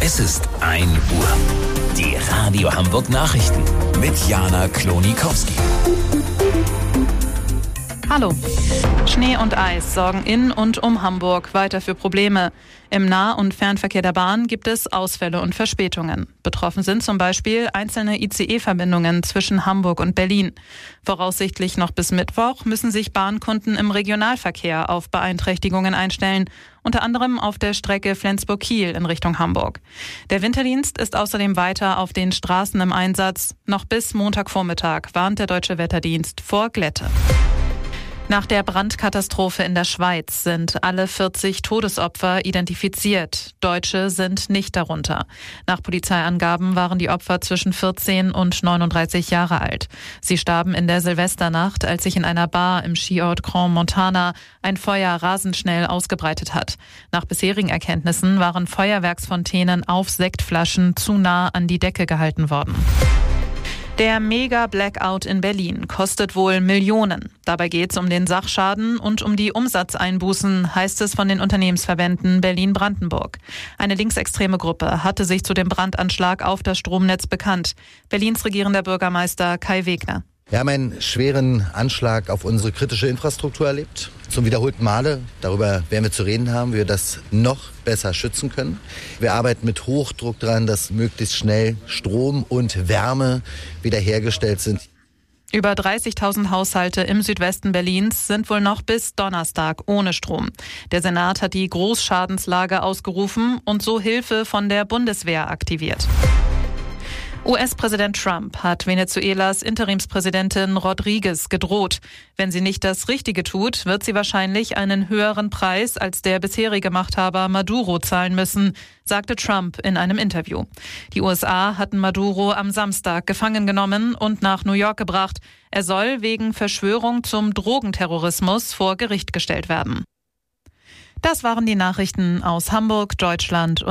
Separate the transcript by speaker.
Speaker 1: Es ist 1 Uhr. Die Radio Hamburg Nachrichten mit Jana Klonikowski.
Speaker 2: Hallo. Schnee und Eis sorgen in und um Hamburg weiter für Probleme. Im Nah- und Fernverkehr der Bahn gibt es Ausfälle und Verspätungen. Betroffen sind zum Beispiel einzelne ICE-Verbindungen zwischen Hamburg und Berlin. Voraussichtlich noch bis Mittwoch müssen sich Bahnkunden im Regionalverkehr auf Beeinträchtigungen einstellen, unter anderem auf der Strecke Flensburg-Kiel in Richtung Hamburg. Der Winterdienst ist außerdem weiter auf den Straßen im Einsatz. Noch bis Montagvormittag warnt der Deutsche Wetterdienst vor Glätte. Nach der Brandkatastrophe in der Schweiz sind alle 40 Todesopfer identifiziert. Deutsche sind nicht darunter. Nach Polizeiangaben waren die Opfer zwischen 14 und 39 Jahre alt. Sie starben in der Silvesternacht, als sich in einer Bar im Skiort Grand Montana ein Feuer rasend schnell ausgebreitet hat. Nach bisherigen Erkenntnissen waren Feuerwerksfontänen auf Sektflaschen zu nah an die Decke gehalten worden. Der Mega-Blackout in Berlin kostet wohl Millionen. Dabei geht es um den Sachschaden und um die Umsatzeinbußen, heißt es von den Unternehmensverbänden Berlin-Brandenburg. Eine linksextreme Gruppe hatte sich zu dem Brandanschlag auf das Stromnetz bekannt. Berlins regierender Bürgermeister Kai Wegner.
Speaker 3: Wir haben einen schweren Anschlag auf unsere kritische Infrastruktur erlebt. Zum wiederholten Male. Darüber werden wir zu reden haben, wie wir das noch besser schützen können. Wir arbeiten mit Hochdruck daran, dass möglichst schnell Strom und Wärme wiederhergestellt sind.
Speaker 2: Über 30.000 Haushalte im Südwesten Berlins sind wohl noch bis Donnerstag ohne Strom. Der Senat hat die Großschadenslage ausgerufen und so Hilfe von der Bundeswehr aktiviert. US-Präsident Trump hat Venezuelas Interimspräsidentin Rodriguez gedroht. Wenn sie nicht das Richtige tut, wird sie wahrscheinlich einen höheren Preis als der bisherige Machthaber Maduro zahlen müssen, sagte Trump in einem Interview. Die USA hatten Maduro am Samstag gefangen genommen und nach New York gebracht. Er soll wegen Verschwörung zum Drogenterrorismus vor Gericht gestellt werden. Das waren die Nachrichten aus Hamburg, Deutschland